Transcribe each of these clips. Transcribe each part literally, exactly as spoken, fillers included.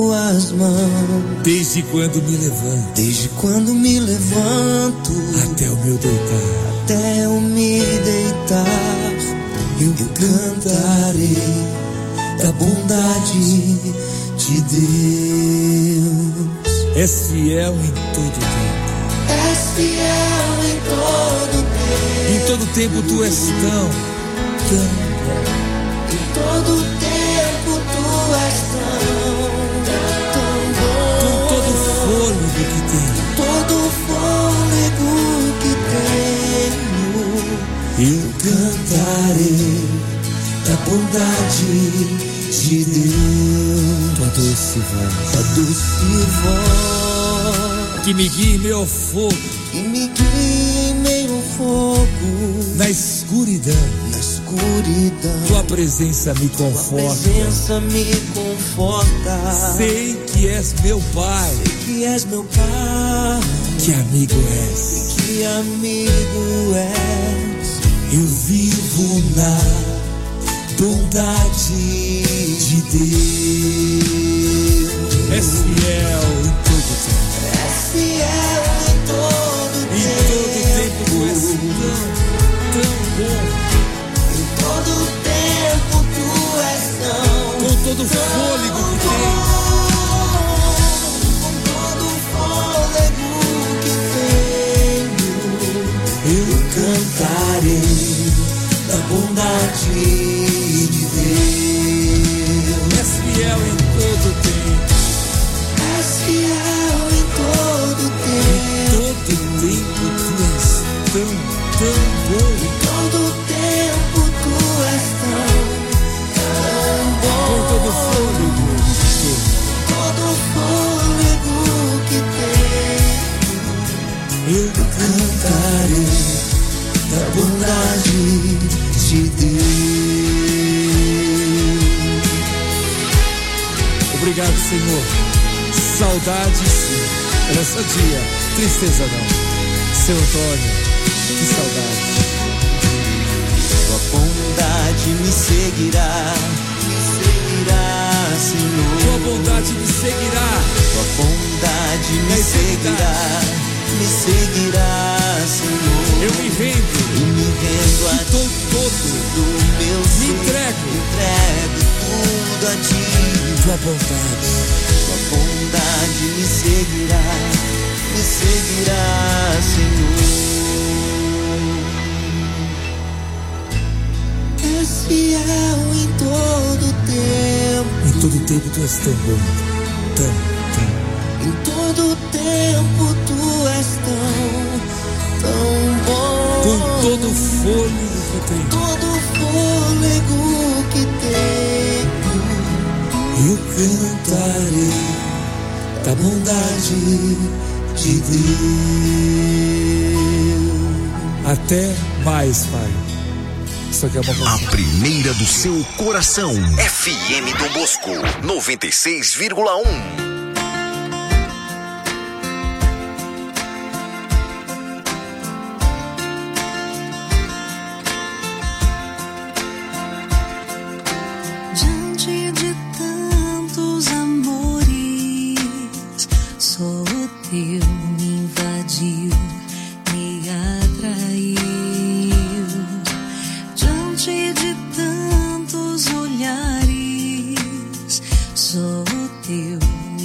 tuas mãos. Desde quando me levanto, desde quando me levanto, até o meu deitar, até eu me deitar, eu, eu cantarei da bondade de Deus. És fiel em todo tempo. És fiel em todo tempo. Em todo tempo tu és tão, tão bom. Em todo tempo tu és tão, tão bom. Com todo o fôlego que tenho, todo o fôlego que tenho, eu cantarei da bondade de Deus. Tua doce voz, tua doce voz, que me guia em meu fogo, que me guia em meio ao fogo, na escuridão, na escuridão. Tua presença me conforta. Tua presença me conforta. Sei que és meu Pai, sei que és meu Pai, que amigo és, que amigo és. Eu vivo na bondade de Deus. És fiel em todo tempo. És fiel em todo em tempo. Em todo tempo tu és tão, tão bom. Em todo tempo tu és tão, com todo o fôlego que tens. Com todo o fôlego que tenho, eu cantarei da bondade de Deus. És fiel em todo tempo. És fiel em todo tempo. Em todo tempo tu és tão, tão bom. Em todo tempo tu és tão, tão bom. Com todo o fôlego que tenho. Todo o fôlego que tenho, eu cantarei da bondade de Deus. Obrigado, Senhor. Saudade sim, essa dia, tristeza não. Seu Antônio, que saudade. Tua bondade me seguirá, me seguirá, Senhor. Tua bondade me seguirá. Tua bondade me seguirá, me seguirá, Senhor. Eu me rendo, e me rendo a todo, todo do meu me ser, entrego, entrego tudo a ti. Tua bondade, tua bondade me seguirá, me seguirá, Senhor. És fiel em todo tempo. Em todo tempo tu és tão bom, tão, tão. Em todo tempo tu és tão, tão bom. Com todo o fôlego que tenho, todo o fôlego que tenho, eu cantarei da bondade de Deus. Até mais, Pai. Isso aqui é uma A primeira do seu coração. F M Dom Bosco noventa e seis vírgula um. Teu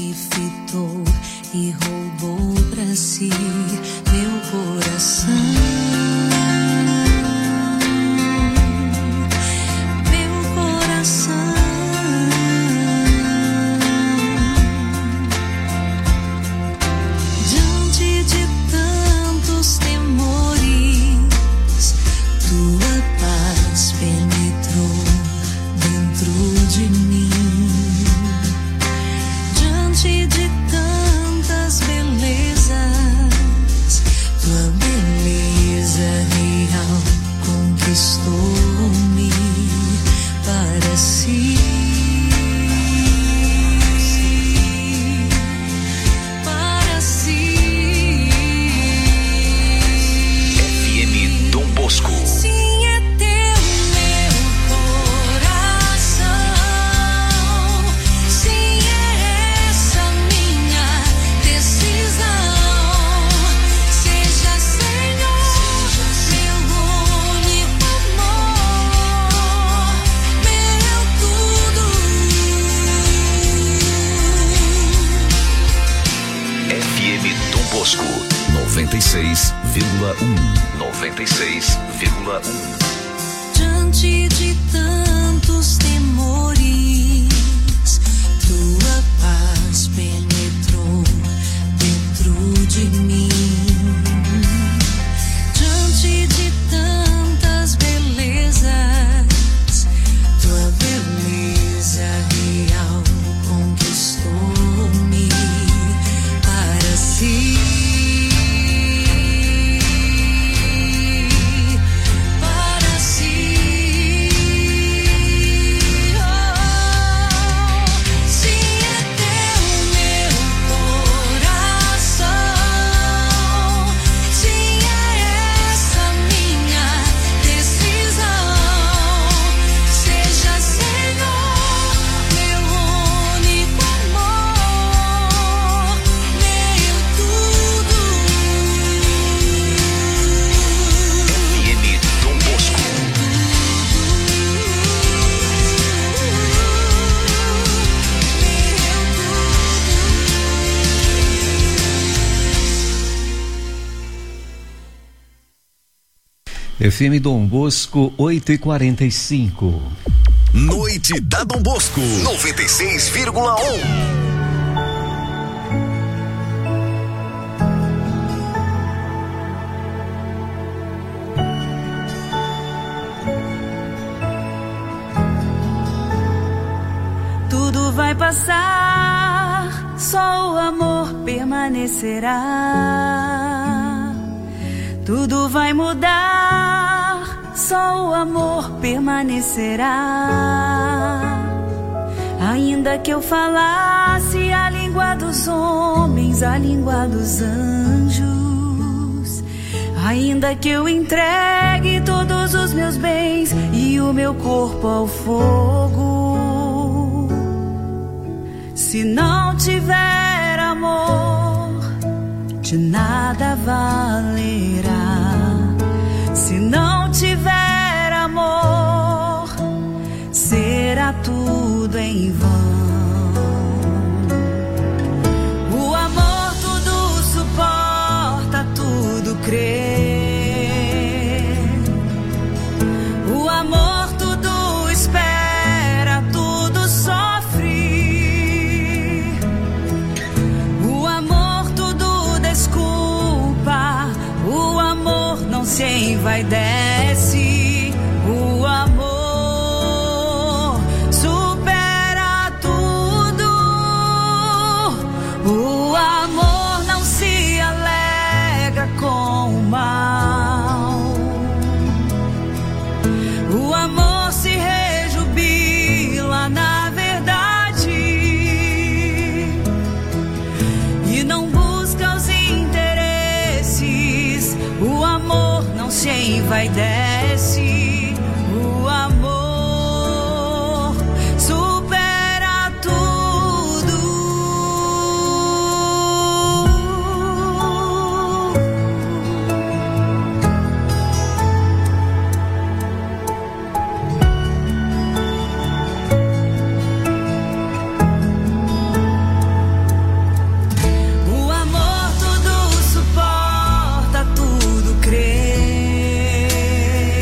noventa e seis vírgula um. noventa e seis vírgula um. Diante de tantos temores, tua paz penetrou dentro de mim. Diante de tantas belezas, tua beleza real conquistou-me para si. F M Dom Bosco, oito e quarenta e cinco. Noite da Dom Bosco, noventa e seis vírgula um. Tudo vai passar, só o amor permanecerá. Tudo vai mudar, só o amor permanecerá. Ainda que eu falasse a língua dos homens, a língua dos anjos, ainda que eu entregue todos os meus bens e o meu corpo ao fogo, se não tiver amor, de nada valerá. Se não tiver amor, será tudo em vão. O amor tudo suporta, tudo crê. O amor tudo espera, tudo sofre. O amor tudo desculpa, o amor não se envaidece. O amor supera tudo. O amor não se alegra com o mal. O amor se rejubila na verdade e não busca os interesses. O amor não se envaidece. O amor supera tudo. O amor tudo suporta, tudo crê.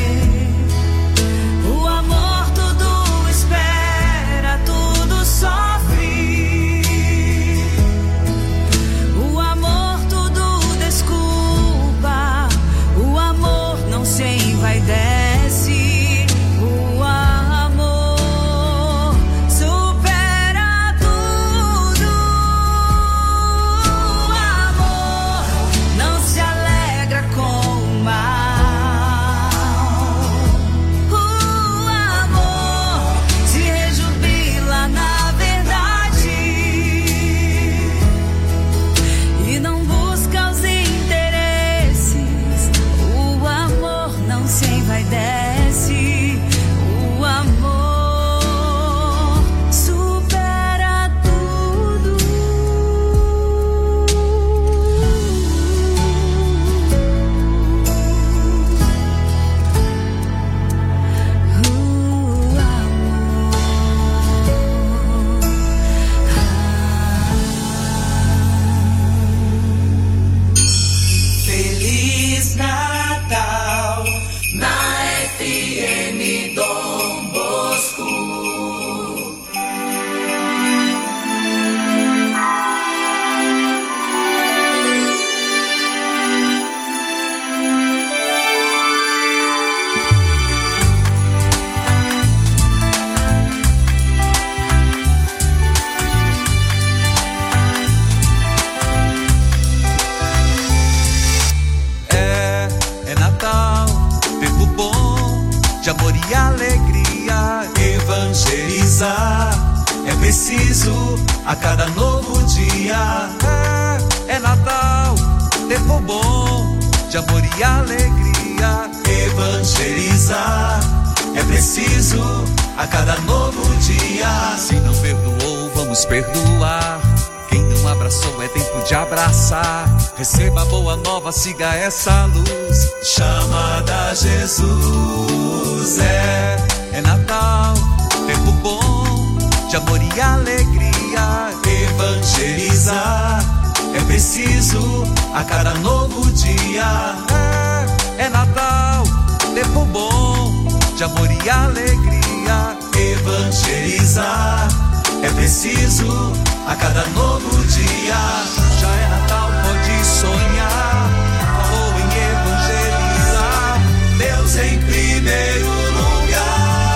preciso a cada novo dia. É, é Natal, tempo bom de amor e alegria. Evangelizar é preciso a cada novo dia. Se não perdoou, vamos perdoar. Quem não abraçou é tempo de abraçar. Receba a boa nova, siga essa luz. Chamada Jesus. É, é Natal, tempo bom de amor e alegria. Evangelizar é preciso a cada novo dia. É, é Natal, tempo bom de amor e alegria. Evangelizar é preciso a cada novo dia. Já é Natal, pode sonhar. Falou em evangelizar. Deus em primeiro lugar.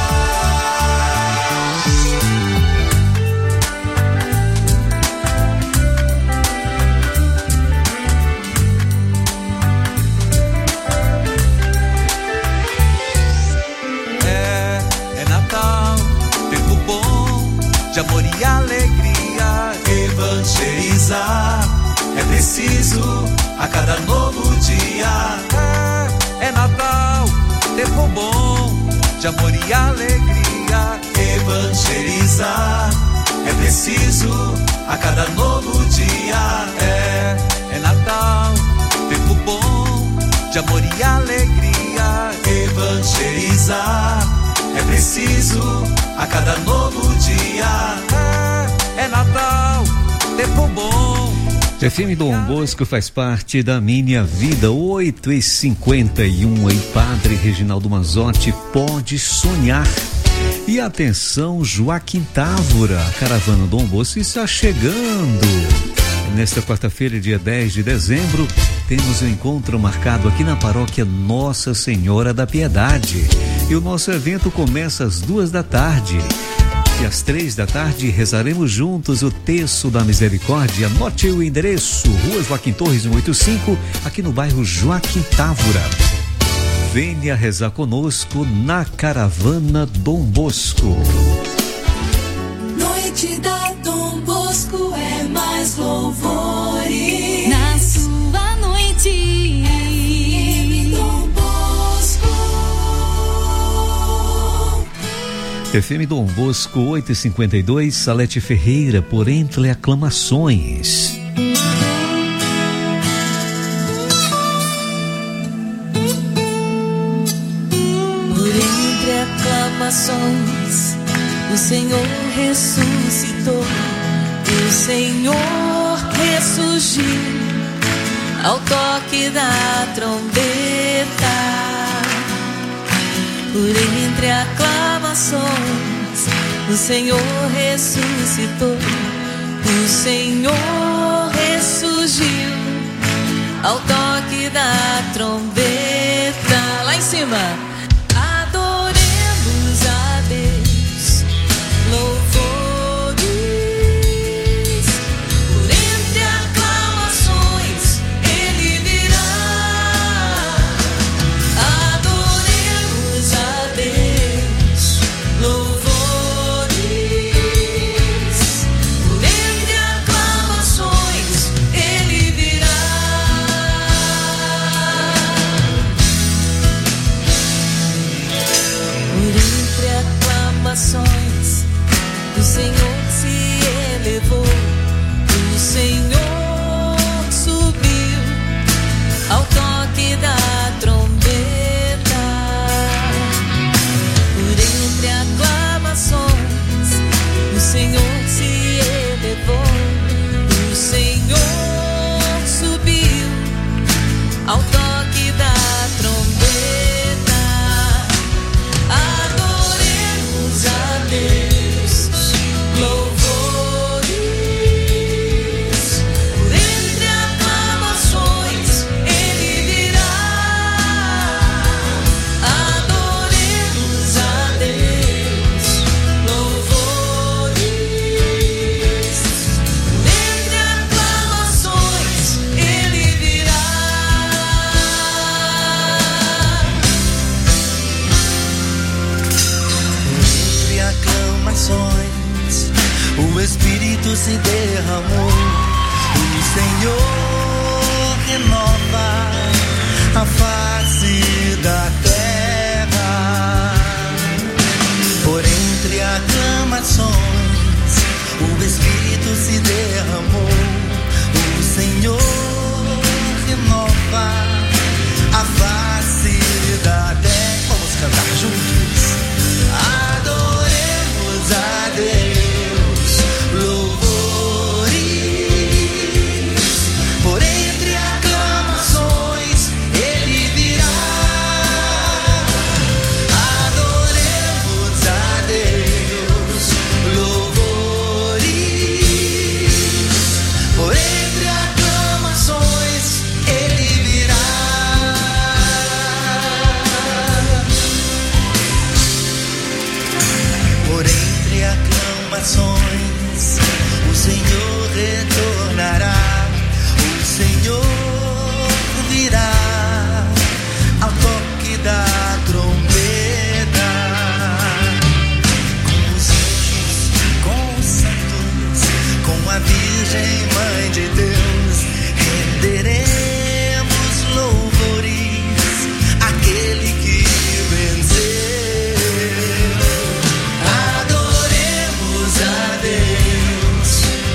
É, é Natal, tempo bom de amor e alegria. Evangelizar é preciso a cada novo dia. É, é Natal, tempo bom de amor e alegria. Evangelizar é preciso a cada novo dia. É, é Natal, tempo bom de amor e alegria. Evangelizar é preciso a cada novo dia. É, é Natal, tempo bom. F M Dom Bosco faz parte da minha vida. Oito e cinquenta e um. Em Padre Reginaldo Manzotti, pode sonhar. E atenção, Joaquim Távora, a caravana Dom Bosco está chegando. Nesta quarta-feira, dia dez de dezembro, temos um encontro marcado aqui na paróquia Nossa Senhora da Piedade. E o nosso evento começa às duas da tarde. E às três da tarde rezaremos juntos o Terço da Misericórdia. Anote o endereço: Rua Joaquim Torres, cento e oitenta e cinco, aqui no bairro Joaquim Távora. Venha rezar conosco na caravana Dom Bosco. Noite da Dom Bosco é mais louvores. Na sua noite, F M Dom Bosco. F M Dom Bosco oito e cinquenta e dois, Salete Ferreira, por Entre Aclamações. Por entre aclamações, o Senhor ressuscitou, o Senhor ressurgiu, ao toque da trombeta. Por entre aclamações, o Senhor ressuscitou, o Senhor ressurgiu, ao toque da trombeta. Lá em cima, adoremos a Deus, louvores. Por entre aclamações, Ele virá. Adoremos a Deus, louvores. Por entre aclamações, Ele virá. se derramou. O Senhor renova a face da terra. Vamos cantar juntos. Adoremos a Deus, louvores, por entre aclamações Ele virá. Adoremos a Deus, louvores, por entre aclamações Ele virá. Por entre aclamações o Senhor retornará, o Senhor virá ao toque da trombeta. Com os anjos, com os santos, com a Virgem Mãe de Deus, renderemos louvores àquele que venceu. Adoremos a Deus,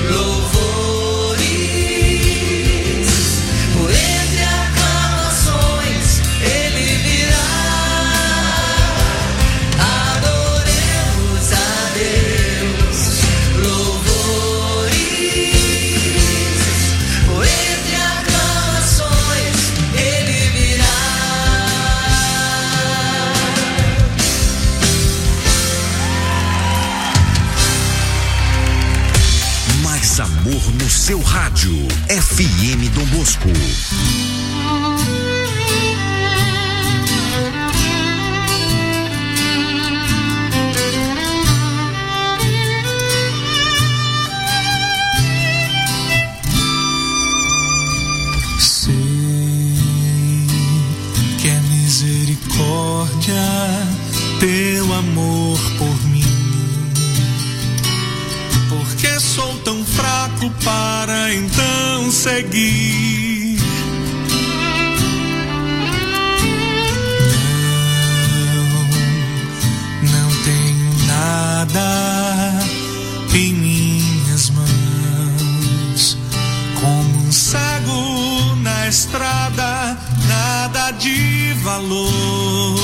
louvores, por entre aclamações Ele virá. Adoremos a Deus, louvores, por entre aclamações Ele virá. Mais amor no seu rádio. F M Dom Bosco. Sei que é misericórdia teu amor por mim, porque sou tão fraco para então seguir. Não, não tenho nada em minhas mãos, como um cego na estrada, nada de valor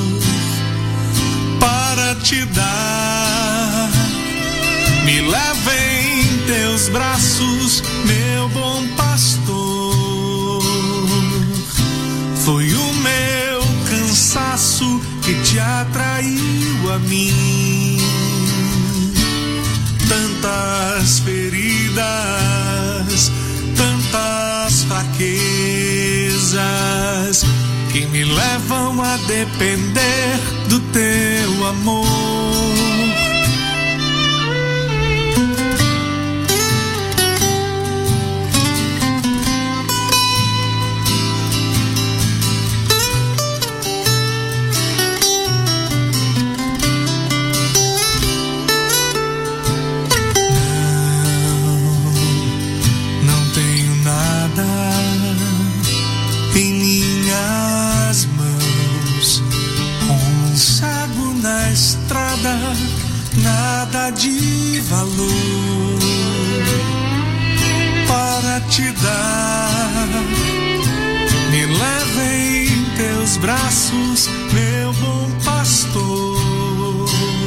para te dar. Me leva em teus braços, meu bom pastor. Foi o meu cansaço que te atraiu a mim. Tantas feridas, tantas fraquezas que me levam a depender do teu amor. Nada de valor para te dar. Me leva em teus braços, meu bom pastor.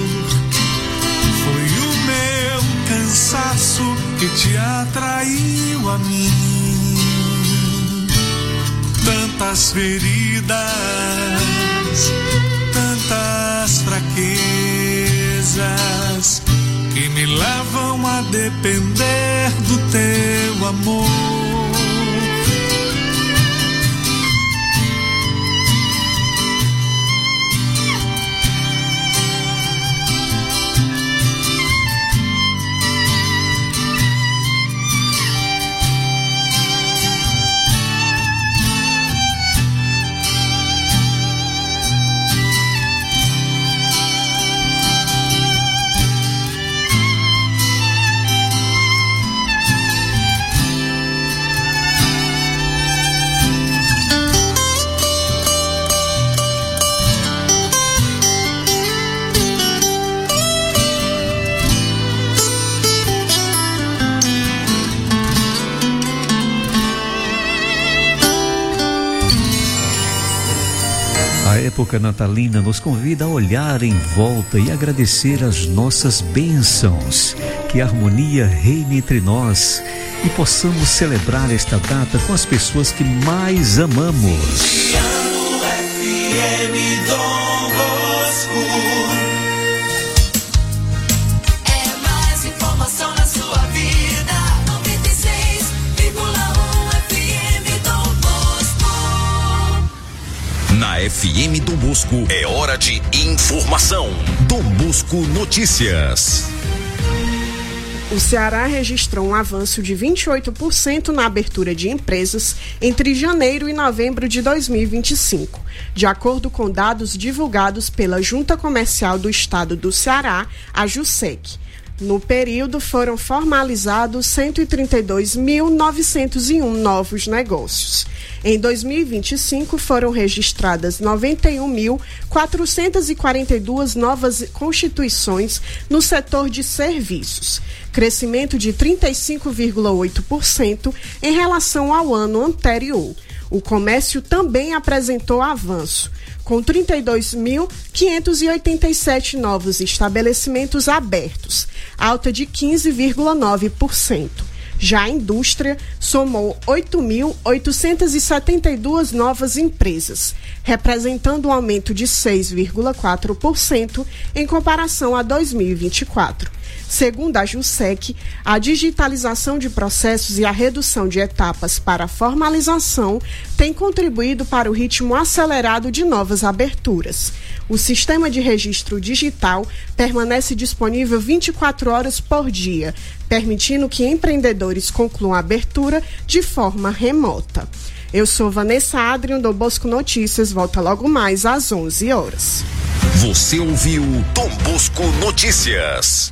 Foi o meu cansaço que te atraiu a mim. Tantas feridas, tantas fraquezas que me levam a depender do teu amor. época natalina nos convida a olhar em volta e agradecer as nossas bênçãos. Que a harmonia reine entre nós e possamos celebrar esta data com as pessoas que mais amamos. F M Dom Bosco. É mais informação na sua vida. noventa e seis vírgula um F M Dom Bosco. Na F M Dom Bosco é hora de informação. Dom Bosco Notícias. O Ceará registrou um avanço de vinte e oito por cento na abertura de empresas entre janeiro e novembro de dois mil e vinte e cinco, de acordo com dados divulgados pela Junta Comercial do Estado do Ceará, a JUSEC. No período, foram formalizados cento e trinta e dois mil novecentos e um novos negócios. Em dois mil e vinte e cinco, foram registradas noventa e um mil quatrocentas e quarenta e duas novas constituições no setor de serviços, crescimento de trinta e cinco vírgula oito por cento em relação ao ano anterior. O comércio também apresentou avanço, com trinta e dois mil quinhentos e oitenta e sete novos estabelecimentos abertos, alta de quinze vírgula nove por cento. Já a indústria somou oito mil oitocentas e setenta e duas novas empresas, representando um aumento de seis vírgula quatro por cento em comparação a dois mil e vinte e quatro. Segundo a JUSEC, a digitalização de processos e a redução de etapas para a formalização tem contribuído para o ritmo acelerado de novas aberturas. O sistema de registro digital permanece disponível vinte e quatro horas por dia, permitindo que empreendedores concluam a abertura de forma remota. Eu sou Vanessa Adrian, do Bosco Notícias, volta logo mais às onze horas. Você ouviu Dom Bosco Notícias.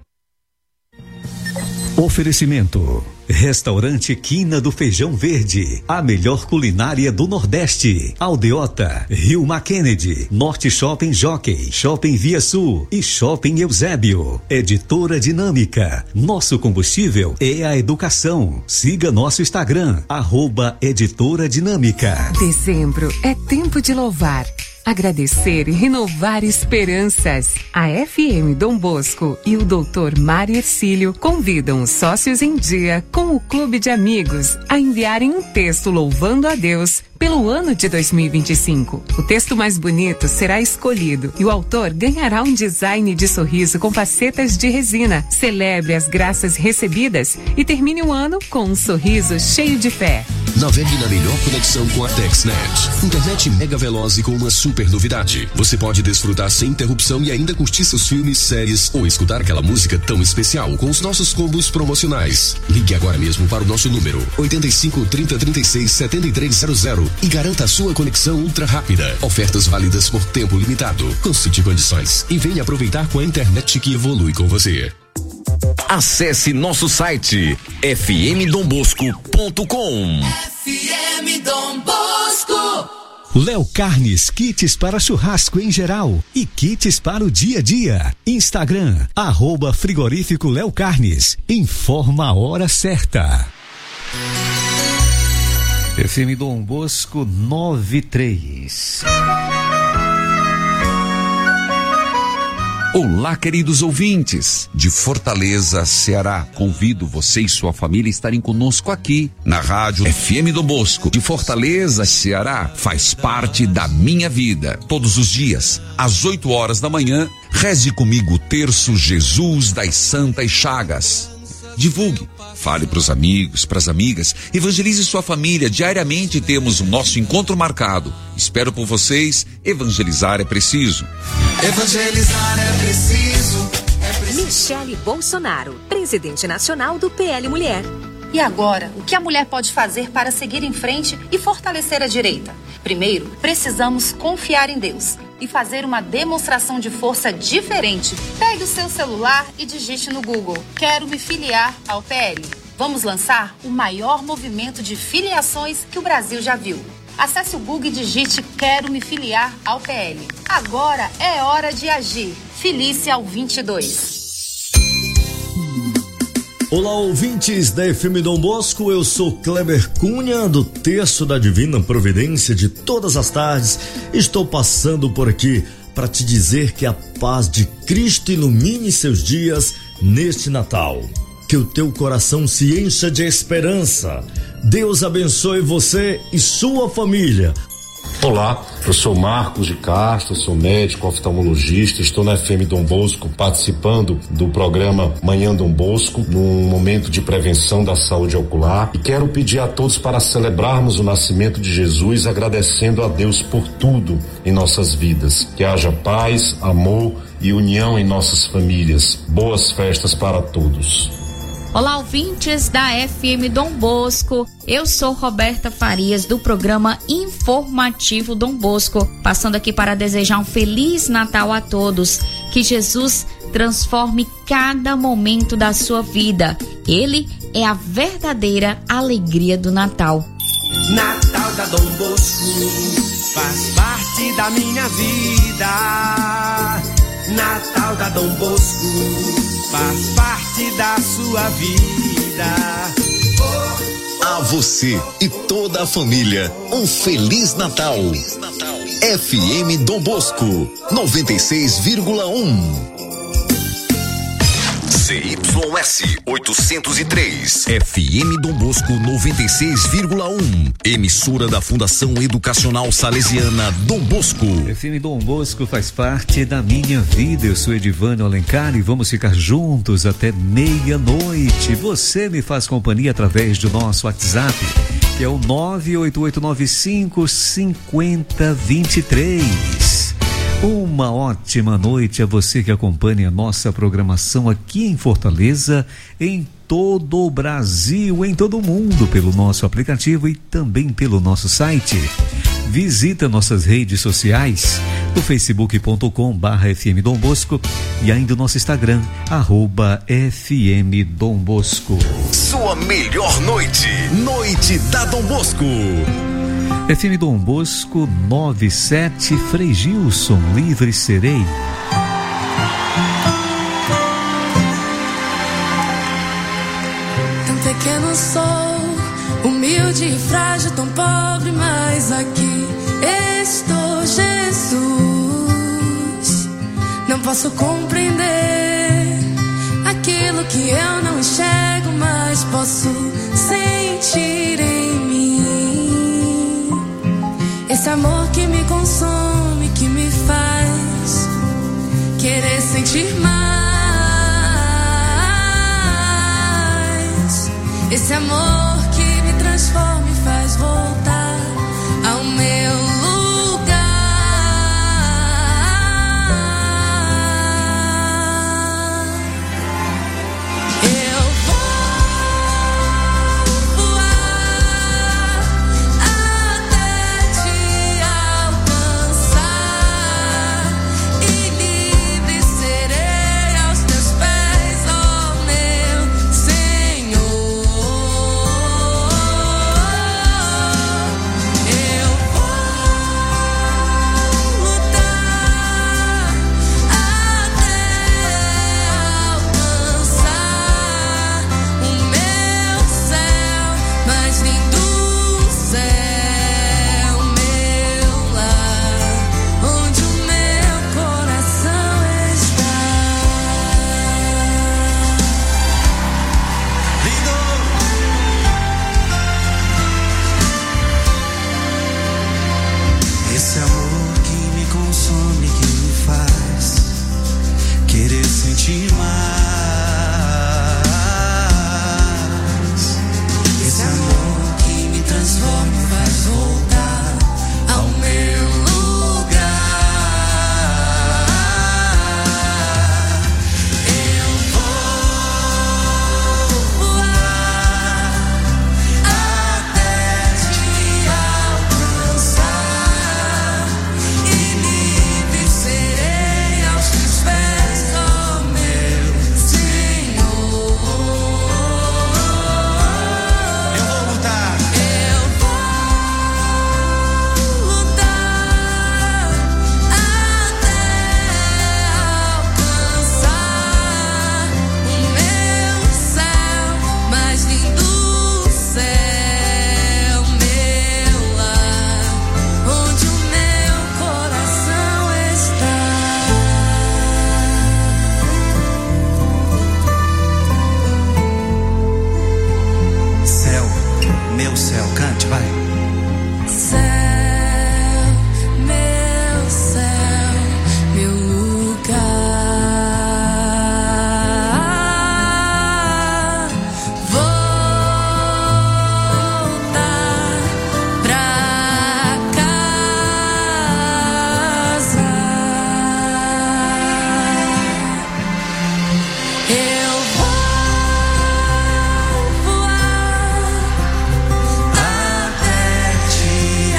Oferecimento: Restaurante Quina do Feijão Verde, a melhor culinária do Nordeste. Aldeota, Rio Kennedy, Norte Shopping Jockey, Shopping Via Sul e Shopping Eusébio. Editora Dinâmica, nosso combustível é a educação. Siga nosso Instagram, arroba Editora Dinâmica. Dezembro é tempo de louvar, agradecer e renovar esperanças. A F M Dom Bosco e o doutor Mário Ercílio convidam os sócios em dia com o Clube de Amigos a enviarem um texto louvando a Deus pelo ano de dois mil e vinte e cinco. O texto mais bonito será escolhido e o autor ganhará um design de sorriso com facetas de resina. Celebre as graças recebidas e termine o ano com um sorriso cheio de fé. Navegue na melhor conexão com a TexNet. Internet mega veloz e com uma super novidade. Você pode desfrutar sem interrupção e ainda curtir seus filmes, séries ou escutar aquela música tão especial com os nossos combos promocionais. Ligue agora mesmo para o nosso número oito cinco, trinta, trinta e seis, setenta e três zero zero e garanta a sua conexão ultra rápida. Ofertas válidas por tempo limitado. Consulte condições e venha aproveitar com a internet que evolui com você. Acesse nosso site f m dom bosco ponto com. F M Dom Bosco. Léo Carnes, kits para churrasco em geral e kits para o dia a dia. Instagram, arroba frigorífico Léo Carnes. Informa a hora certa. F M Dom Bosco nove e três. Olá, queridos ouvintes de Fortaleza, Ceará. Convido você e sua família a estarem conosco aqui na rádio F M Dom Bosco de Fortaleza, Ceará. Faz parte da minha vida. Todos os dias, às oito horas da manhã, reze comigo o terço Jesus das Santas Chagas. Divulgue, fale para os amigos, para as amigas, evangelize sua família. Diariamente temos o nosso encontro marcado. Espero por vocês. Evangelizar é preciso. Evangelizar é preciso, é preciso. Michele Bolsonaro, presidente nacional do P L Mulher. E agora, o que a mulher pode fazer para seguir em frente e fortalecer a direita? Primeiro, precisamos confiar em Deus e fazer uma demonstração de força diferente. Pegue o seu celular e digite no Google: quero me filiar ao P L. Vamos lançar o maior movimento de filiações que o Brasil já viu. Acesse o Google e digite quero me filiar ao P L. Agora é hora de agir. Filie-se ao vinte e dois. Olá, ouvintes da F M Dom Bosco, eu sou Kleber Cunha, do Terço da Divina Providência de todas as tardes. Estou passando por aqui para te dizer que a paz de Cristo ilumine seus dias neste Natal. Que o teu coração se encha de esperança. Deus abençoe você e sua família. Olá, eu sou Marcos de Castro, sou médico oftalmologista, estou na F M Dom Bosco participando do programa Manhã Dom Bosco, num momento de prevenção da saúde ocular, e quero pedir a todos para celebrarmos o nascimento de Jesus, agradecendo a Deus por tudo em nossas vidas. Que haja paz, amor e união em nossas famílias. Boas festas para todos. Olá, ouvintes da F M Dom Bosco, eu sou Roberta Farias do programa Informativo Dom Bosco, passando aqui para desejar um Feliz Natal a todos, que Jesus transforme cada momento da sua vida, Ele é a verdadeira alegria do Natal. Natal da Dom Bosco faz parte da minha vida. Natal da Dom Bosco faz parte da sua vida. A você e toda a família, um Feliz Natal. F M Dom Bosco, noventa e seis vírgula um. C Y S oitocentos e três, F M Dom Bosco noventa e seis vírgula um, emissora da Fundação Educacional Salesiana Dom Bosco. F M Dom Bosco faz parte da minha vida. Eu sou Edivânio Alencar e vamos ficar juntos até meia-noite. Você me faz companhia através do nosso WhatsApp, que é o nove oito oito nove cinco cinco zero dois três. Uma ótima noite a você que acompanha a nossa programação aqui em Fortaleza, em todo o Brasil, em todo o mundo, pelo nosso aplicativo e também pelo nosso site. Visita nossas redes sociais no facebook ponto com barra F M Dom Bosco e ainda o nosso Instagram, arroba F M Dom Bosco. Sua melhor noite, noite da Dom Bosco. F M Dom Bosco noventa e sete, Frei Gilson, livre serei. Tão pequeno sou, humilde e frágil, tão pobre, mas aqui estou, Jesus. Não posso compreender aquilo que eu não enxergo, mas posso sentir em mim. Esse amor que me consome, que me faz querer sentir mais. Esse amor que me transforma e faz voltar ao meu lugar. Eu mais. Esse amor que céu, cante, vai. Céu, meu céu, meu lugar. Voltar pra casa. Eu vou até te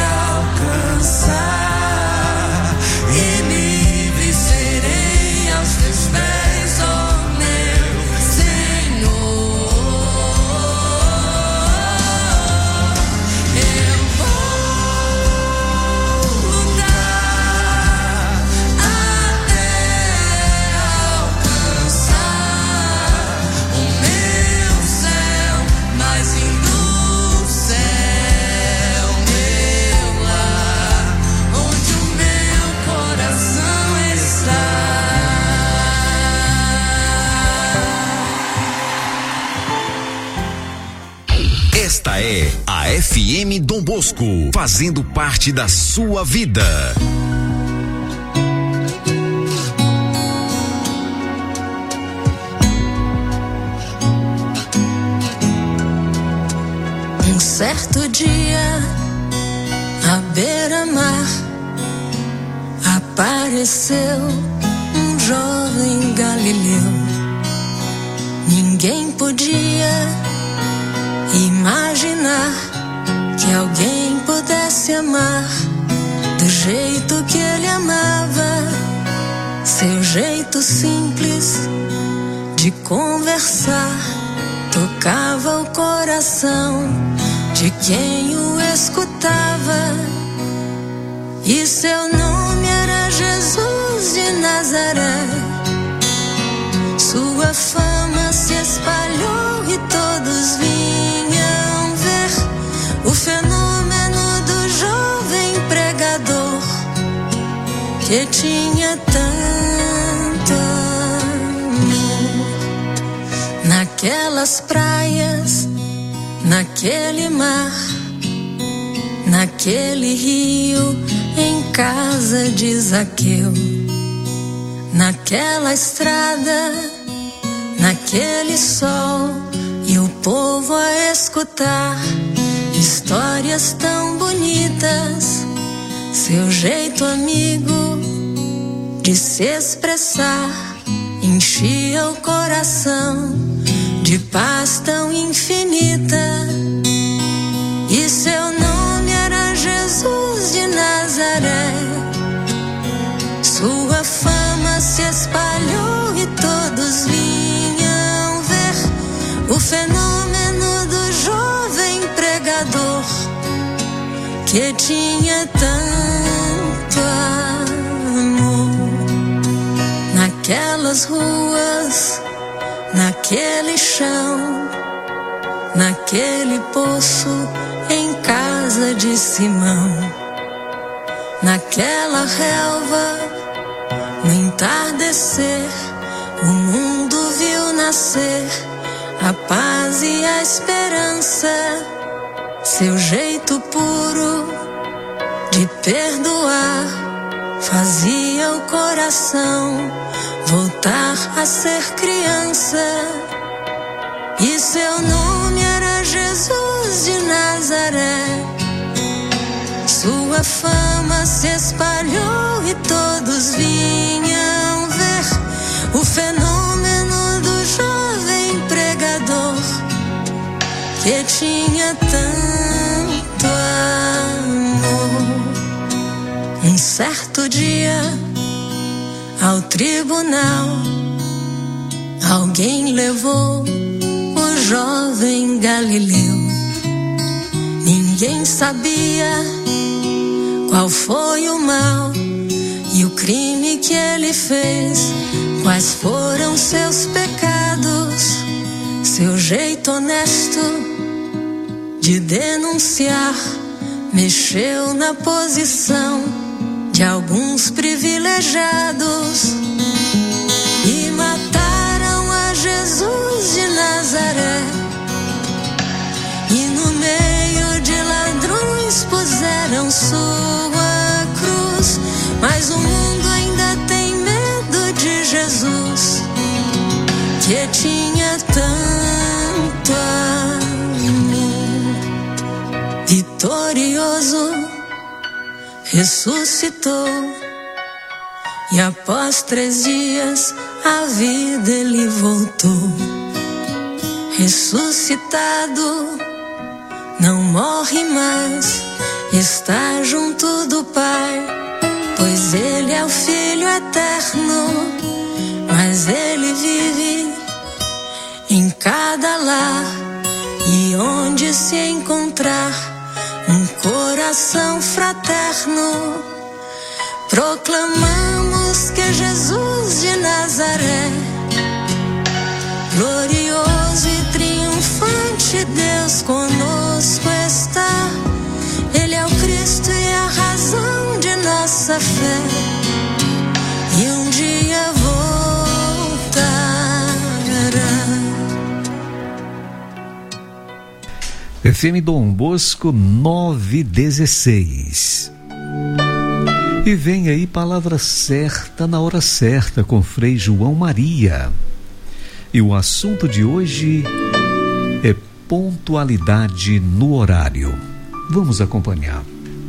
alcançar e livre serei aos teus pés, ó meu Senhor. Eu vou lutar até alcançar o meu céu, mais lindo céu, meu lar, onde o meu coração está. Esta é a F M Dom Bosco, fazendo parte da sua vida. Um certo dia, à beira-mar, apareceu um jovem galileu. Ninguém podia imaginar que alguém pudesse amar do jeito que ele amava. Seu jeito simples de conversar tocava o coração de quem o escutava. E seu nome era Jesus de Nazaré. Sua fama se espalhou e todos vinham ver o fenômeno do jovem pregador que tinha tanto amor. Naquelas praias, naquele mar, naquele rio, em casa de Zaqueu, naquela estrada, naquele sol, e o povo a escutar histórias tão bonitas. Seu jeito amigo de se expressar enchia o coração de paz tão infinita. E seu nome era Jesus de Nazaré. Sua fama se espalhou e todos vinham ver o fenômeno do jovem pregador que tinha tanto amor. Naquelas ruas, naquele chão, naquele poço, em casa de Simão, naquela relva, no entardecer, o mundo viu nascer a paz e a esperança. Seu jeito puro de perdoar fazia o coração voltar a ser criança. E seu nome era Jesus de Nazaré. Sua fama se espalhou e todos vinham ver o fenômeno do jovem pregador que tinha tanto amor. Um certo dia, ao tribunal, alguém levou o jovem Galileu. Ninguém sabia qual foi o mal e o crime que ele fez, quais foram seus pecados. Seu jeito honesto de denunciar mexeu na posição de alguns privilegiados e mataram a Jesus de Nazaré. E no meio de que tinha tanto amor. Vitorioso, ressuscitou, e após três dias a vida ele voltou. Ressuscitado, não morre mais, está junto do Pai, pois ele é o Filho eterno, mas ele vive em cada lar, e onde se encontrar um coração fraterno, proclamamos que Jesus de Nazaré, glorioso e triunfante, Deus conosco está. Ele é o Cristo e a razão de nossa fé, e um dia voltará. F M Dom Bosco nove e dezesseis. E vem aí palavra certa na hora certa com Frei João Maria. E o assunto de hoje é pontualidade no horário. Vamos acompanhar.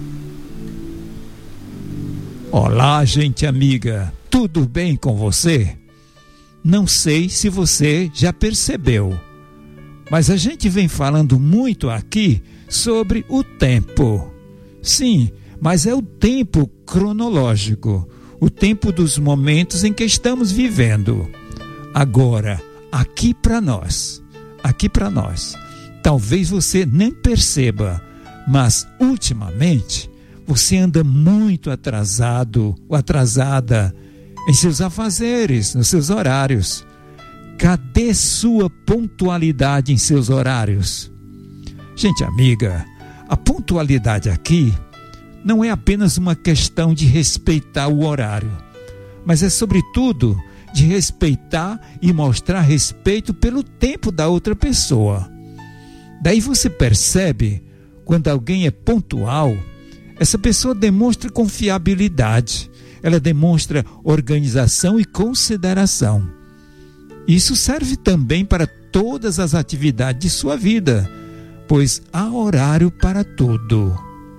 Olá, gente amiga, tudo bem com você? Não sei se você já percebeu, mas a gente vem falando muito aqui sobre o tempo. Sim, mas é o tempo cronológico, o tempo dos momentos em que estamos vivendo. Agora, aqui para nós, aqui para nós, talvez você nem perceba, mas ultimamente você anda muito atrasado ou atrasada em seus afazeres, nos seus horários. Cadê sua pontualidade em seus horários? Gente amiga, a pontualidade aqui não é apenas uma questão de respeitar o horário, mas é sobretudo de respeitar e mostrar respeito pelo tempo da outra pessoa. Daí você percebe, quando alguém é pontual, essa pessoa demonstra confiabilidade, ela demonstra organização e consideração. Isso serve também para todas as atividades de sua vida, pois há horário para tudo.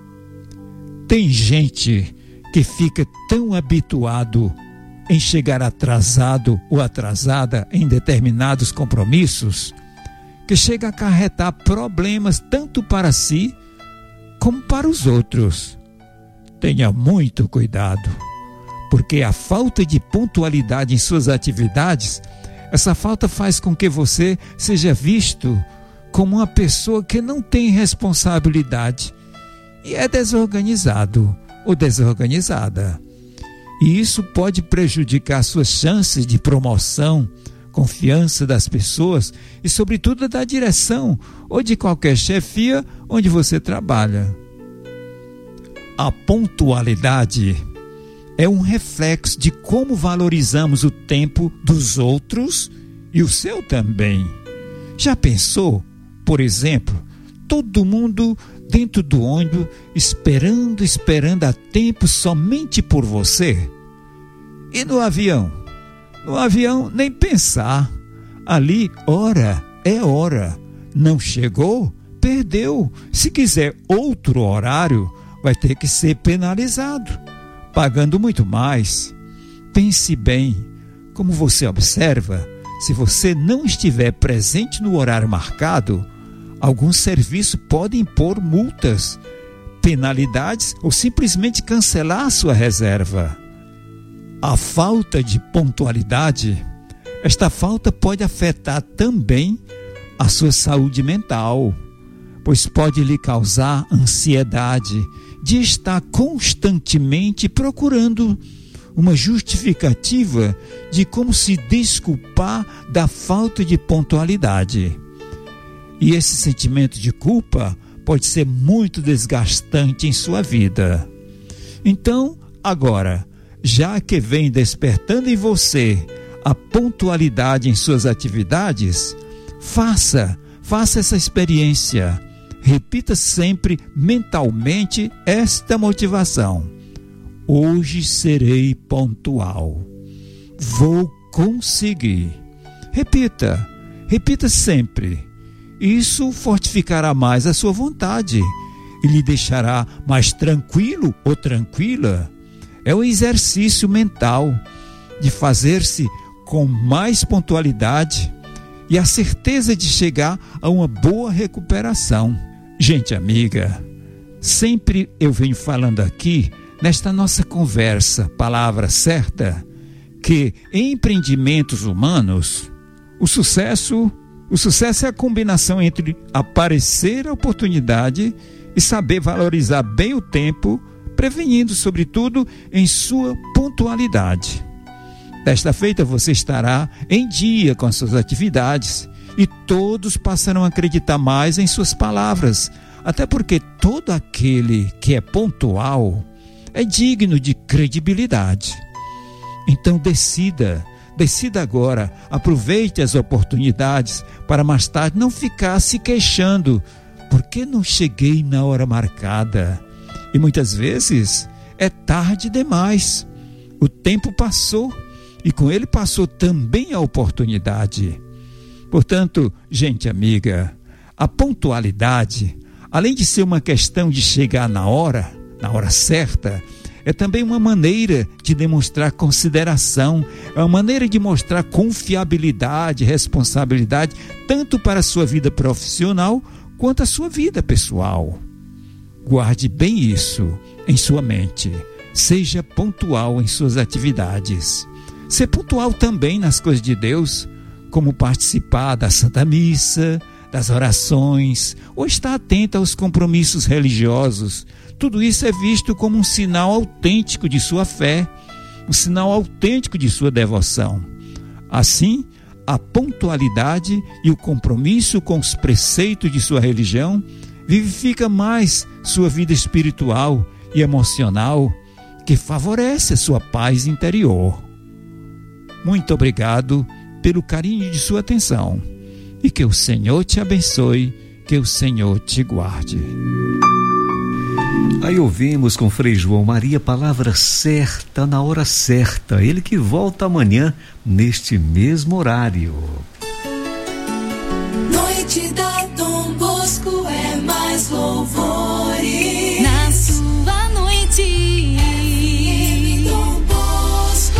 Tem gente que fica tão habituado em chegar atrasado ou atrasada em determinados compromissos, que chega a acarretar problemas tanto para si como para os outros. Tenha muito cuidado, porque a falta de pontualidade em suas atividades, essa falta faz com que você seja visto como uma pessoa que não tem responsabilidade e é desorganizado ou desorganizada. E isso pode prejudicar suas chances de promoção, confiança das pessoas e, sobretudo, da direção ou de qualquer chefia onde você trabalha. A pontualidade é um reflexo de como valorizamos o tempo dos outros e o seu também. Já pensou, por exemplo, todo mundo dentro do ônibus esperando, esperando a tempo somente por você? E no avião? No avião nem pensar. Ali, hora é hora. Não chegou? Perdeu. Se quiser outro horário, vai ter que ser penalizado, pagando muito mais. Pense bem, como você observa, se você não estiver presente no horário marcado, alguns serviços podem impor multas, penalidades ou simplesmente cancelar a sua reserva. A falta de pontualidade, esta falta pode afetar também a sua saúde mental, pois pode lhe causar ansiedade de estar constantemente procurando uma justificativa de como se desculpar da falta de pontualidade. E esse sentimento de culpa pode ser muito desgastante em sua vida. Então, agora, já que vem despertando em você a pontualidade em suas atividades, faça, faça essa experiência. Repita sempre mentalmente esta motivação: hoje serei pontual. Vou conseguir. Repita, repita sempre. Isso fortificará mais a sua vontade e lhe deixará mais tranquilo ou tranquila. É um exercício mental de fazer-se com mais pontualidade e a certeza de chegar a uma boa recuperação. Gente amiga, sempre eu venho falando aqui, nesta nossa conversa, palavra certa, que em empreendimentos humanos, o sucesso, o sucesso é a combinação entre aparecer a oportunidade e saber valorizar bem o tempo, prevenindo, sobretudo, em sua pontualidade. Desta feita, você estará em dia com as suas atividades e todos passarão a acreditar mais em suas palavras, até porque todo aquele que é pontual é digno de credibilidade. Então decida, decida agora, aproveite as oportunidades para mais tarde não ficar se queixando, porque não cheguei na hora marcada. E muitas vezes é tarde demais. O tempo passou e com ele passou também a oportunidade. Portanto, gente amiga, a pontualidade, além de ser uma questão de chegar na hora, na hora certa, é também uma maneira de demonstrar consideração, é uma maneira de mostrar confiabilidade, responsabilidade, tanto para a sua vida profissional quanto a sua vida pessoal. Guarde bem isso em sua mente. Seja pontual em suas atividades. Ser pontual também nas coisas de Deus, como participar da Santa Missa, das orações, ou estar atento aos compromissos religiosos. Tudo isso é visto como um sinal autêntico de sua fé, um sinal autêntico de sua devoção. Assim, a pontualidade e o compromisso com os preceitos de sua religião vivifica mais sua vida espiritual e emocional, que favorece a sua paz interior. Muito obrigado pelo carinho de sua atenção e que o Senhor te abençoe, que o Senhor te guarde. Aí ouvimos com Frei João Maria, palavra certa na hora certa. Ele que volta amanhã neste mesmo horário. Noite da Dom Bosco é mais louvores. Na sua noite, Dom Bosco.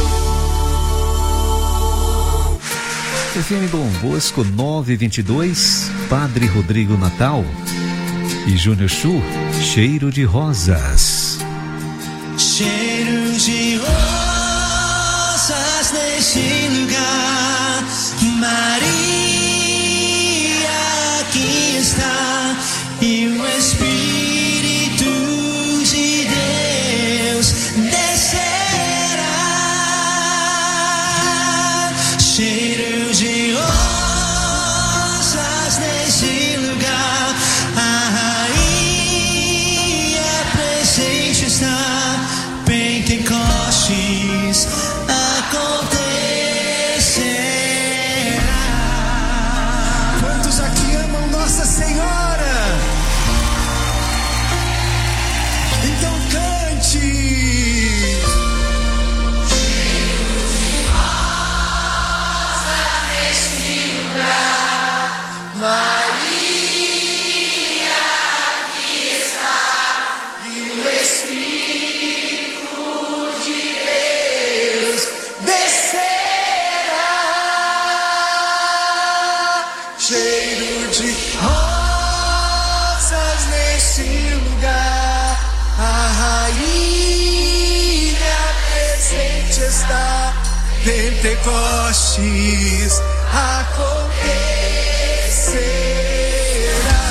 F M Dom Bosco nove e vinte e dois, Padre Rodrigo Natal e Júnior Chu, Cheiro de Rosas. Cheiro de rosas nesse lugar, Maria aqui está, e o Espírito de Deus descerá. Cheiro de rosas nesse lugar, a rainha presente está. Pentecostes acontecerá. Quantos aqui amam Nossa Senhora? Então cante. Maria aqui está, e o Espírito de Deus descerá. Cheiro de rosas nesse lugar, a rainha presente está. Pentecostes acontecerá.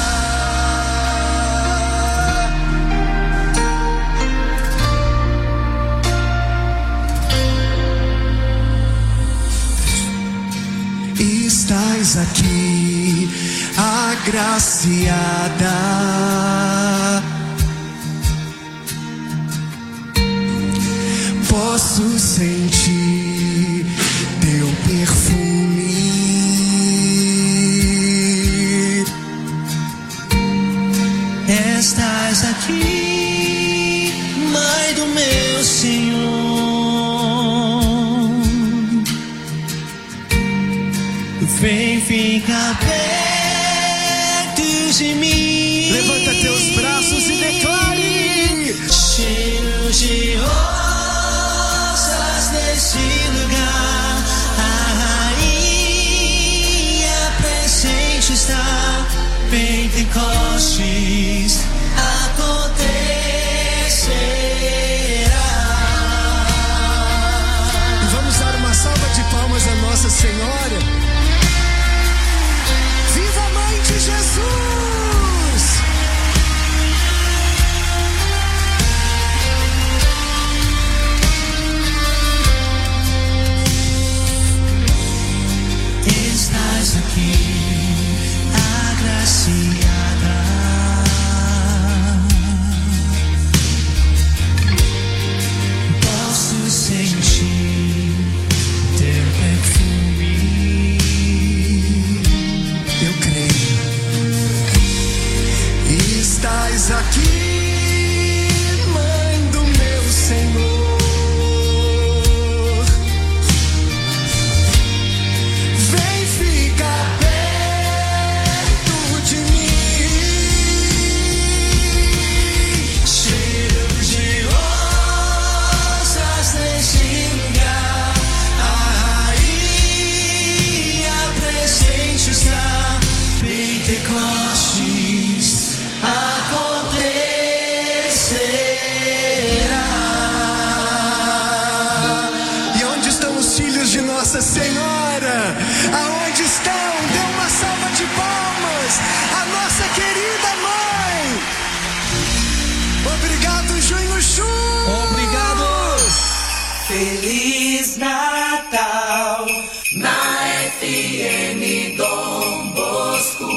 Estás aqui, agraciada, posso sentir teu perfume. Estás aqui, Mãe do meu Senhor. estás aqui, Mãe do meu Senhor. Vem ficar perto de mim, cheiro de rosas neste lugar. A rainha presente está, Pentecostes acontecerá. E onde estão os filhos de Nossa Senhora? Aonde estão? Dê uma salva de palmas à nossa querida mãe. Obrigado, Junho Chu. Obrigado. Feliz Natal na F M Dom Bosco.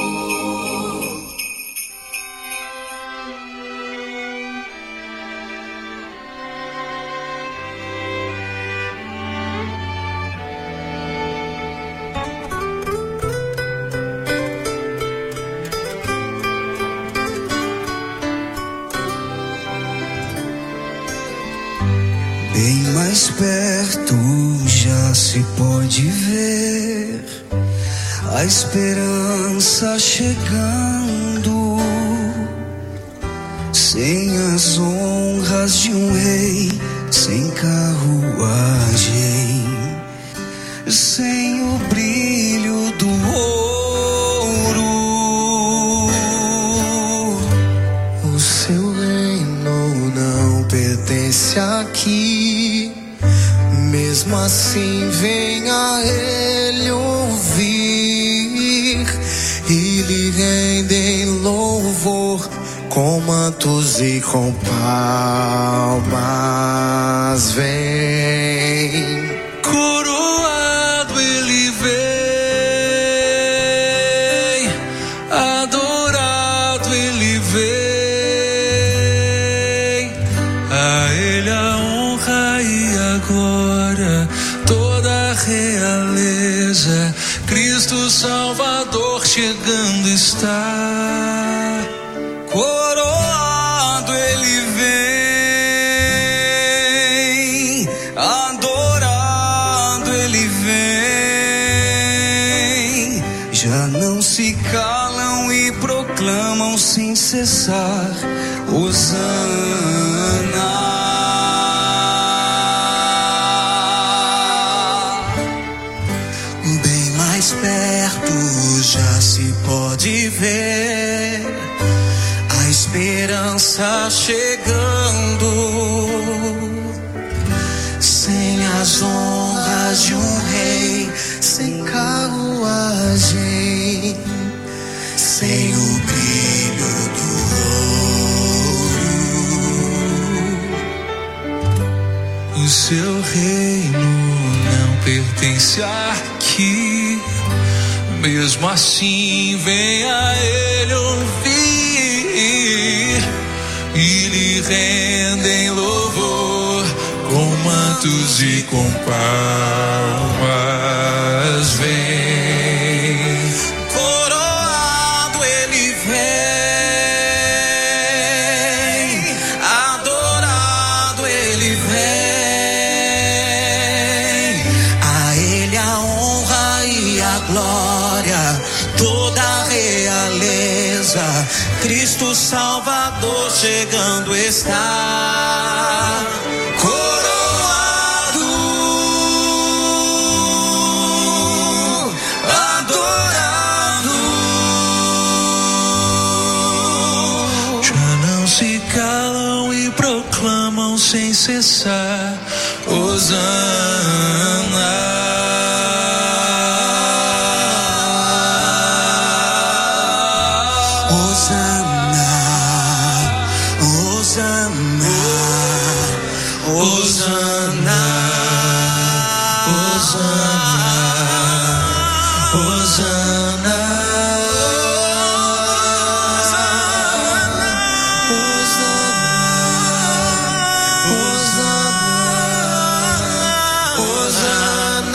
Bem mais perto já se pode ver a esperança chegando, sem as honras de um rei, sem carruagem, sem o brilho do ouro. O seu reino não pertence aqui, mesmo assim vem a ele ouvir e lhe rendem louvor com mantos e com palmas. Vem coroado, ele vem adorado, ele vem, a ele a honra e a glória, toda a realeza. Cristo Salvador chegando está, coroado ele vem, adorado ele vem. Já não se calam e proclamam sem cessar, Hosana. Perto já se pode ver a esperança chegando, sem as honras de um rei, sem carruagem, sem o brilho do ouro. O seu reino não pertence aqui, mesmo assim vem a ele ouvir e lhe rendem louvor com mantos e com palmas. Vem coroado ele vem, adorado ele vem, a ele a honra e a glória, toda a realeza. Cristo Salvador chegando está, coroado, adorado. Já não se calam e proclamam sem cessar, Hosana. Hosana,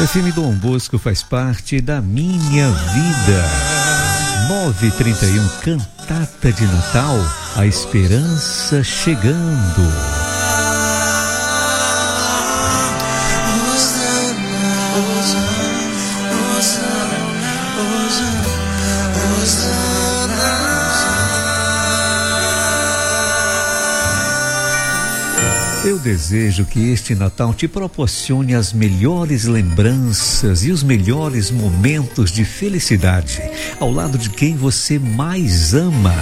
F M Dom Bosco faz parte da minha vida. nove e trinta e um, cantata de Natal, a esperança chegando. Eu desejo que este Natal te proporcione as melhores lembranças e os melhores momentos de felicidade ao lado de quem você mais ama.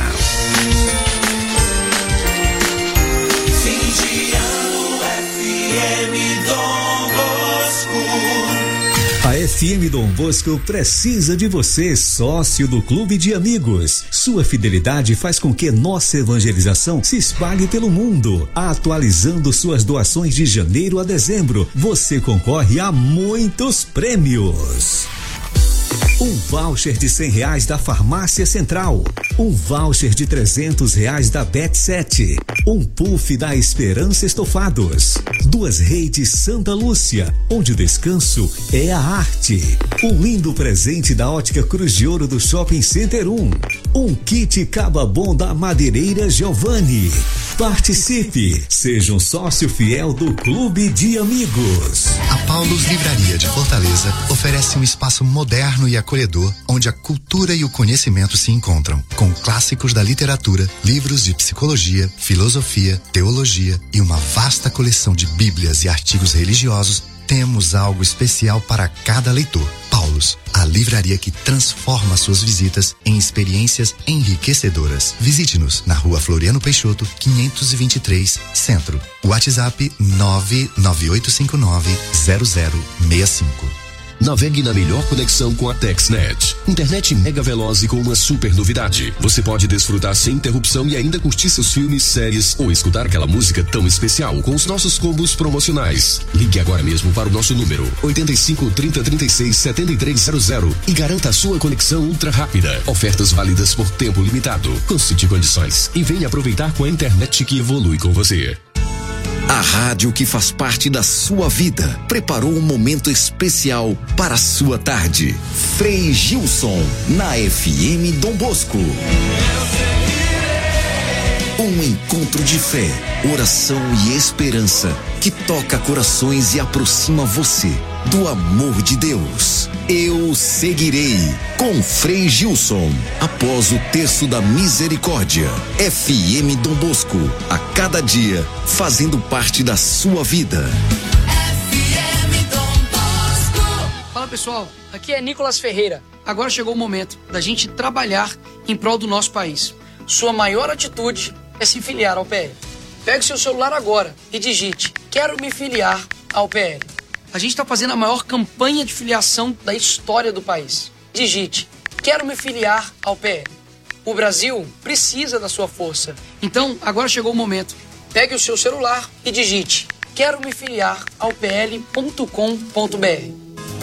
Fim de ano F M Dom Bosco. A F M Dom Bosco precisa de você, sócio do Clube de Amigos. Sua fidelidade faz com que nossa evangelização se espalhe pelo mundo. Atualizando suas doações de janeiro a dezembro, você concorre a muitos prêmios. Um voucher de cem reais da Farmácia Central. Um voucher de trezentos reais da Bet sete. Um puff da Esperança Estofados. Duas redes Santa Lúcia, onde o descanso é a arte. Um lindo presente da Ótica Cruz de Ouro do Shopping Center um. Um kit Caba Bom da Madeireira Giovanni. Participe, seja um sócio fiel do Clube de Amigos. A Paulus Livraria de Fortaleza oferece um espaço moderno e acolhedor, onde a cultura e o conhecimento se encontram, com clássicos da literatura, livros de psicologia, filosofia, teologia e uma vasta coleção de bíblias e artigos religiosos. Temos algo especial para cada leitor. Paulus, a livraria que transforma suas visitas em experiências enriquecedoras. Visite-nos na Rua Floriano Peixoto, quinhentos e vinte e três, Centro. WhatsApp nove nove oito cinco nove zero zero seis cinco. Navegue na melhor conexão com a TexNet. Internet mega veloz e com uma super novidade. Você pode desfrutar sem interrupção e ainda curtir seus filmes, séries ou escutar aquela música tão especial com os nossos combos promocionais. Ligue agora mesmo para o nosso número oito cinco, trinta, trinta e seis, setenta e três zero zero e garanta a sua conexão ultra rápida. Ofertas válidas por tempo limitado. Consulte condições e venha aproveitar com a internet que evolui com você. A rádio que faz parte da sua vida preparou um momento especial para a sua tarde. Frei Gilson, na F M Dom Bosco. Um encontro de fé, oração e esperança que toca corações e aproxima você do amor de Deus. Eu seguirei com Frei Gilson, após o terço da misericórdia. F M Dom Bosco, a cada dia, fazendo parte da sua vida. F M Dom Bosco. Fala pessoal, aqui é Nicolas Ferreira. Agora chegou o momento da gente trabalhar em prol do nosso país. Sua maior atitude é se filiar ao P L. Pegue seu celular agora e digite: quero me filiar ao P L. A gente está fazendo a maior campanha de filiação da história do país. Digite: quero me filiar ao P L. O Brasil precisa da sua força. Então, agora chegou o momento. Pegue o seu celular e digite: quero me filiar ao P L ponto com ponto B R.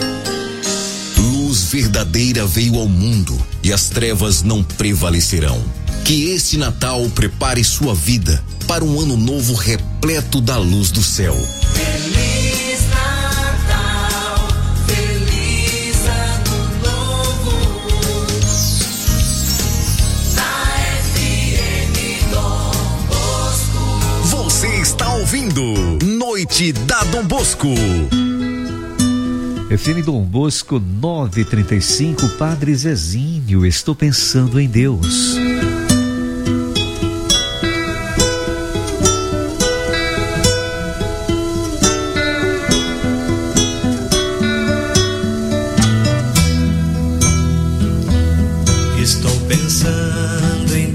Luz verdadeira veio ao mundo e as trevas não prevalecerão. Que este Natal prepare sua vida para um ano novo repleto da luz do céu. Feliz Natal, feliz ano novo. Na F M Dom Bosco. Você está ouvindo Noite da Dom Bosco. F M Dom Bosco nove e trinta e cinco, Padre Zezinho, estou pensando em Deus. Estou pensando em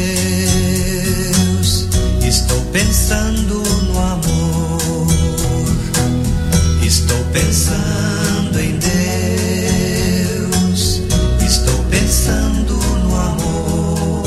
Deus, estou pensando no amor, estou pensando em Deus, estou pensando no amor.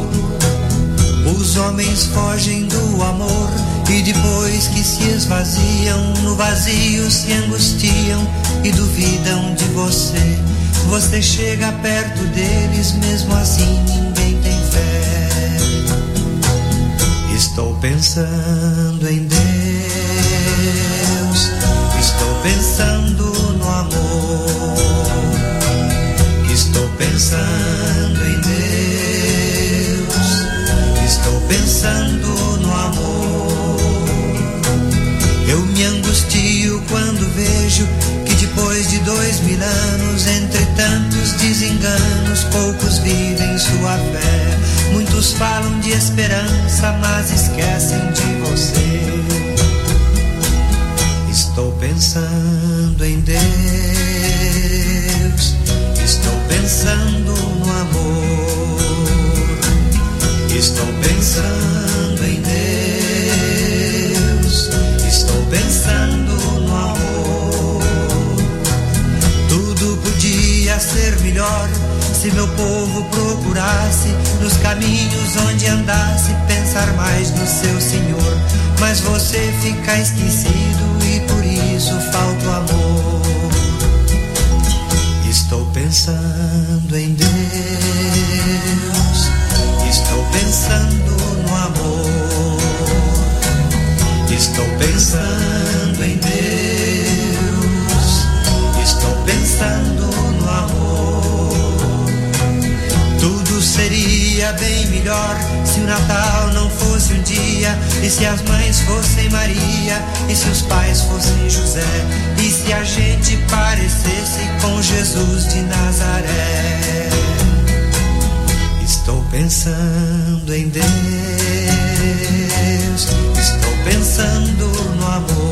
Os homens fogem do amor e depois que se esvaziam, no vazio se angustiam e duvidam de você. Você chega perto deles, mesmo assim ninguém tem fé. Estou pensando em Deus, estou pensando no amor, pensando em Deus, estou pensando no amor. Eu me angustio quando vejo que depois de dois mil anos, entre tantos desenganos, poucos vivem sua fé. Muitos falam de esperança, mas esquecem de você. Estou pensando em Deus, estou pensando no amor, estou pensando em Deus, estou pensando no amor. Tudo podia ser melhor se meu povo procurasse nos caminhos onde andasse, pensar mais no seu Senhor. Mas você fica esquecido e por isso falta o amor. Estou pensando em Deus, estou pensando no amor, estou pensando em Deus, estou pensando no amor. Tudo seria bem melhor se o Natal não fosse um dia, e se as mães fossem Maria, e se os pais fossem José, e se a gente parecesse com Jesus de Nazaré. Estou pensando em Deus, estou pensando no amor,